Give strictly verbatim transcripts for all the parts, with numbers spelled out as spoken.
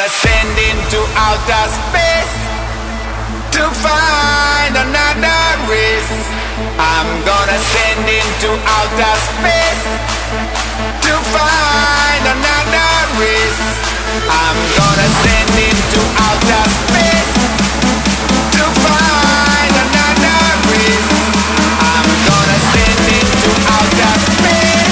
gonna send into outer space to find another race. I'm gonna send into outer space to find another race. I'm gonna send into outer space to find another race. I'm gonna send into outer space.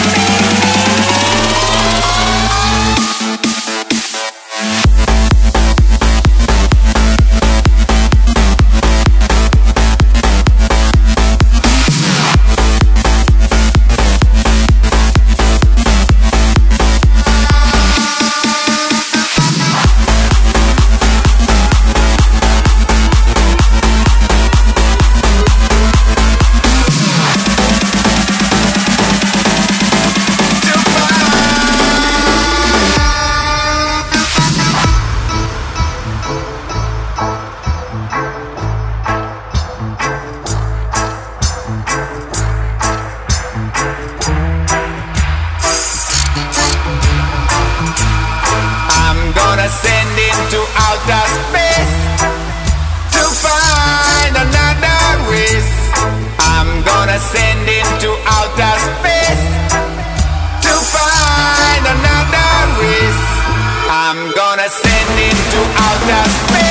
Send into outer space to find another race. I'm gonna send into outer space to find another race. I'm gonna send into outer space.